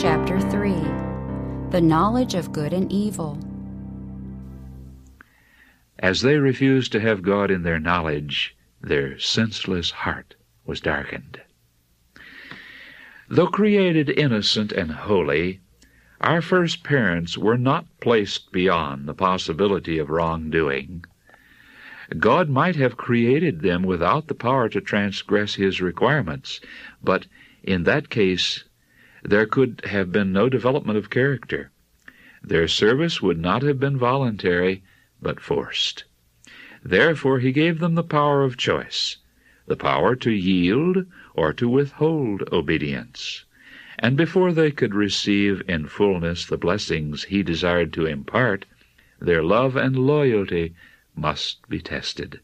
Chapter 3. The Knowledge of Good and Evil. As they refused to have God in their knowledge, their senseless heart was darkened. Though created innocent and holy, our first parents were not placed beyond the possibility of wrongdoing. God might have created them without the power to transgress His requirements, but in that case there could have been no development of character. Their service would not have been voluntary, but forced. Therefore He gave them the power of choice, the power to yield or to withhold obedience. And before they could receive in fullness the blessings He desired to impart, their love and loyalty must be tested.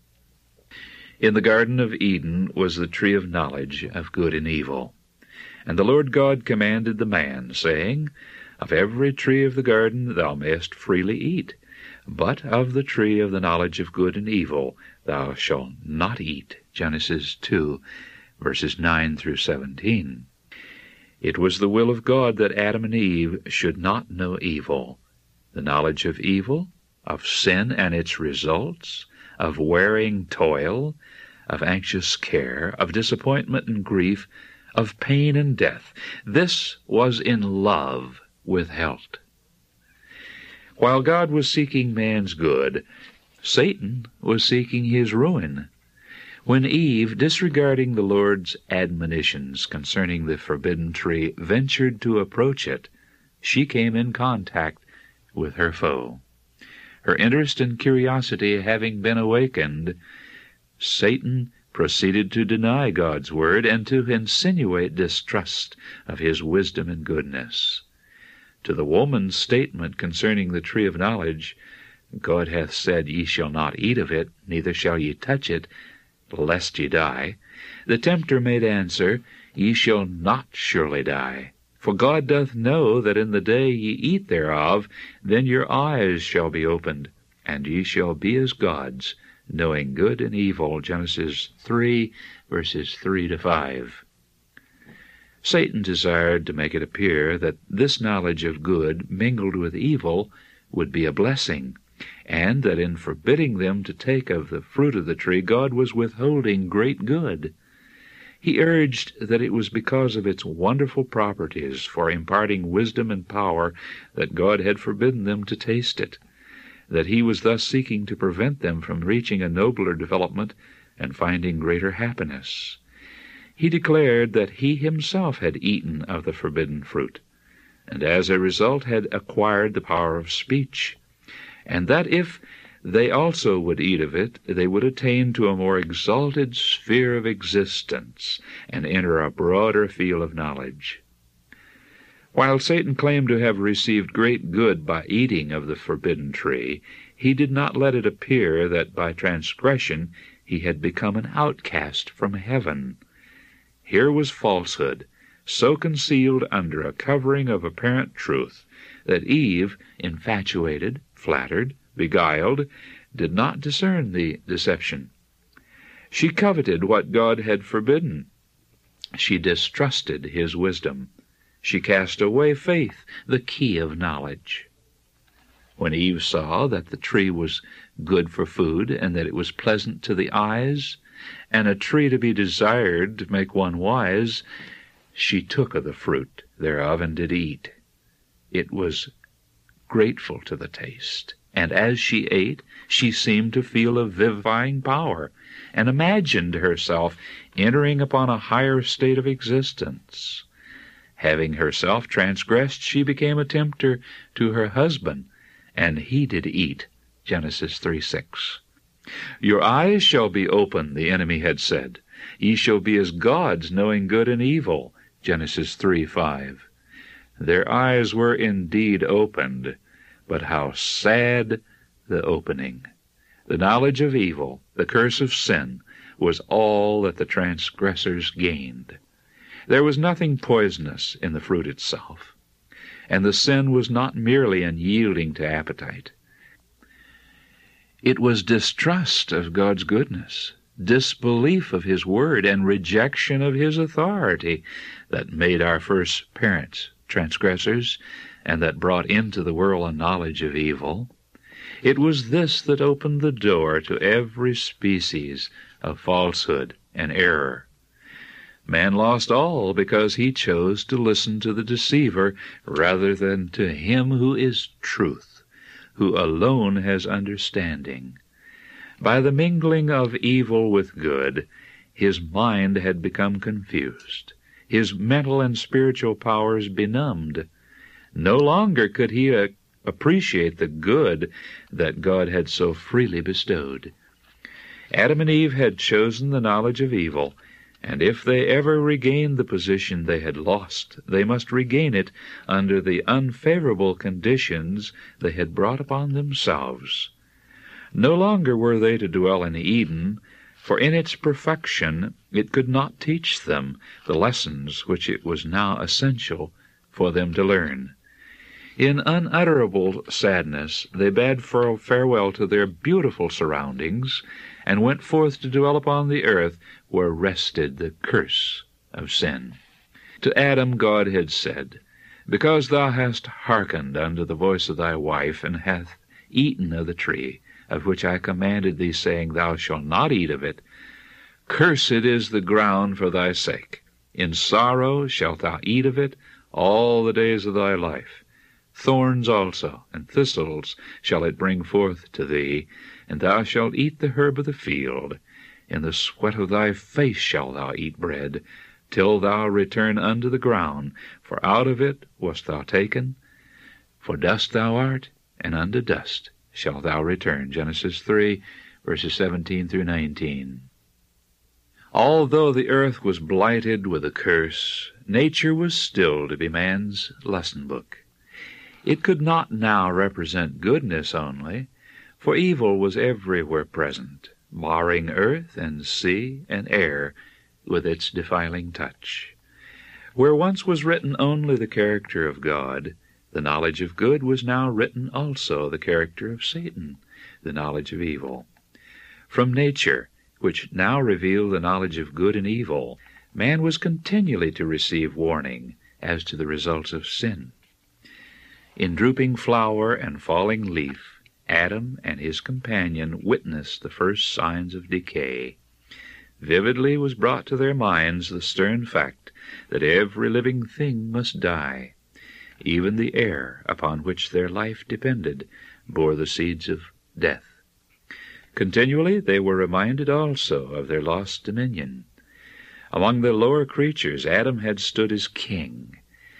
In the Garden of Eden was the tree of knowledge of good and evil. And the Lord God commanded the man, saying, Of every tree of the garden thou mayest freely eat, but of the tree of the knowledge of good and evil thou shalt not eat. Genesis 2, verses 9 through 17. It was the will of God that Adam and Eve should not know evil. The knowledge of evil, of sin and its results, of wearing toil, of anxious care, of disappointment and grief, of pain and death, this was in love withheld. While God was seeking man's good, Satan was seeking his ruin. When Eve, disregarding the Lord's admonitions concerning the forbidden tree, ventured to approach it, she came in contact with her foe. Her interest and curiosity having been awakened, Satan proceeded to deny God's word and to insinuate distrust of His wisdom and goodness. To the woman's statement concerning the tree of knowledge, God hath said, Ye shall not eat of it, neither shall ye touch it, lest ye die, the tempter made answer, Ye shall not surely die. For God doth know that in the day ye eat thereof, then your eyes shall be opened, and ye shall be as gods, knowing good and evil. Genesis 3, verses 3 to 5. Satan desired to make it appear that this knowledge of good mingled with evil would be a blessing, and that in forbidding them to take of the fruit of the tree, God was withholding great good. He urged that it was because of its wonderful properties for imparting wisdom and power that God had forbidden them to taste it, that He was thus seeking to prevent them from reaching a nobler development and finding greater happiness. He declared that He Himself had eaten of the forbidden fruit, and as a result had acquired the power of speech, and that if they also would eat of it, they would attain to a more exalted sphere of existence and enter a broader field of knowledge. While Satan claimed to have received great good by eating of the forbidden tree, he did not let it appear that by transgression he had become an outcast from heaven. Here was falsehood, so concealed under a covering of apparent truth that Eve, infatuated, flattered, beguiled, did not discern the deception. She coveted what God had forbidden. She distrusted His wisdom. She cast away faith, the key of knowledge. When Eve saw that the tree was good for food, and that it was pleasant to the eyes, and a tree to be desired to make one wise, she took of the fruit thereof and did eat. It was grateful to the taste, and as she ate, she seemed to feel a vivifying power, and imagined herself entering upon a higher state of existence. Having herself transgressed, she became a tempter to her husband, and he did eat. Genesis 3:6. Your eyes shall be open, the enemy had said. Ye shall be as gods, knowing good and evil. Genesis 3:5. Their eyes were indeed opened, but how sad the opening! The knowledge of evil, the curse of sin, was all that the transgressors gained. There was nothing poisonous in the fruit itself, and the sin was not merely in yielding to appetite. It was distrust of God's goodness, disbelief of His word, and rejection of His authority that made our first parents transgressors, and that brought into the world a knowledge of evil. It was this that opened the door to every species of falsehood and error. Man lost all because he chose to listen to the deceiver rather than to him who is truth, who alone has understanding. By the mingling of evil with good, his mind had become confused, his mental and spiritual powers benumbed. No longer could he appreciate the good that God had so freely bestowed. Adam and Eve had chosen the knowledge of evil, and if they ever regained the position they had lost, they must regain it under the unfavorable conditions they had brought upon themselves. No longer were they to dwell in Eden, for in its perfection it could not teach them the lessons which it was now essential for them to learn. In unutterable sadness they bade farewell to their beautiful surroundings, and went forth to dwell upon the earth where rested the curse of sin. To Adam God had said, Because thou hast hearkened unto the voice of thy wife, and hast eaten of the tree, of which I commanded thee, saying, Thou shalt not eat of it, cursed is the ground for thy sake. In sorrow shalt thou eat of it all the days of thy life. Thorns also and thistles shall it bring forth to thee, and thou shalt eat the herb of the field. In the sweat of thy face shalt thou eat bread, till thou return unto the ground, for out of it wast thou taken. For dust thou art, and unto dust shalt thou return. Genesis 3, verses 17 through 19. Although the earth was blighted with a curse, nature was still to be man's lesson book. It could not now represent goodness only, for evil was everywhere present, marring earth and sea and air with its defiling touch. Where once was written only the character of God, the knowledge of good, was now written also the character of Satan, the knowledge of evil. From nature, which now revealed the knowledge of good and evil, man was continually to receive warning as to the results of sin. In drooping flower and falling leaf, Adam and his companion witnessed the first signs of decay. Vividly was brought to their minds the stern fact that every living thing must die. Even the air upon which their life depended bore the seeds of death. Continually they were reminded also of their lost dominion. Among the lower creatures, Adam had stood as king,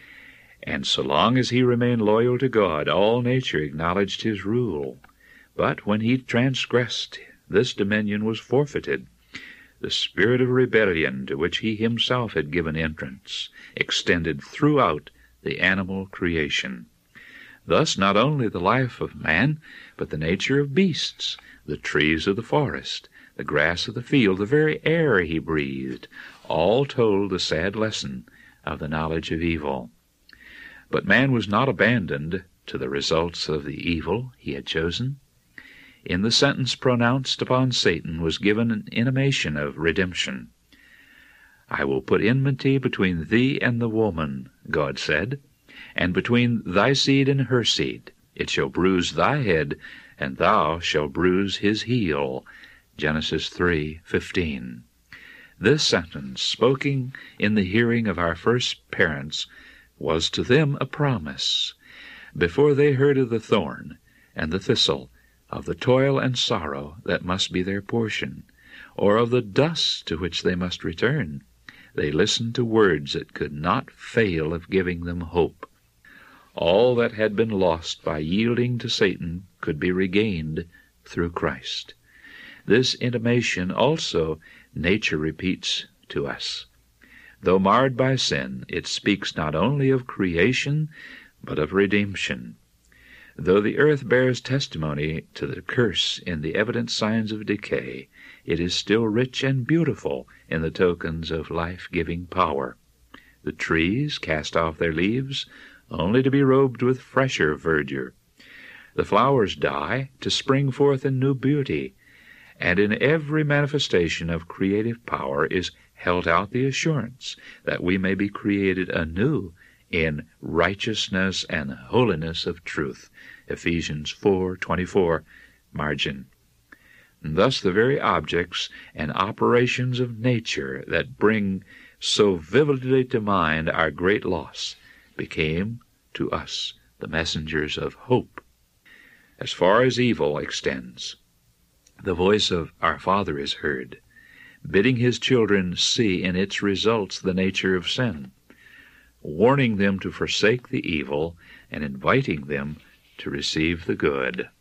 and so long as he remained loyal to God, all nature acknowledged his rule. But when he transgressed, this dominion was forfeited. The spirit of rebellion, to which he himself had given entrance, extended throughout the animal creation. Thus not only the life of man, but the nature of beasts, the trees of the forest, the grass of the field, the very air he breathed, all told the sad lesson of the knowledge of evil. But man was not abandoned to the results of the evil he had chosen. In the sentence pronounced upon Satan was given an intimation of redemption. I will put enmity between thee and the woman, God said, and between thy seed and her seed. It shall bruise thy head, and thou shalt bruise his heel. Genesis 3:15. This sentence, spoken in the hearing of our first parents, was to them a promise. Before they heard of the thorn and the thistle, of the toil and sorrow that must be their portion, or of the dust to which they must return, they listened to words that could not fail of giving them hope. All that had been lost by yielding to Satan could be regained through Christ. This intimation also nature repeats to us. Though marred by sin, it speaks not only of creation, but of redemption. Though the earth bears testimony to the curse in the evident signs of decay, it is still rich and beautiful in the tokens of life-giving power. The trees cast off their leaves, only to be robed with fresher verdure. The flowers die to spring forth in new beauty, and in every manifestation of creative power is held out the assurance that we may be created anew in righteousness and holiness of truth. Ephesians 4:24, margin. And thus the very objects and operations of nature that bring so vividly to mind our great loss became to us the messengers of hope. As far as evil extends, the voice of our Father is heard, bidding his children see in its results the nature of sin, warning them to forsake the evil and inviting them to receive the good.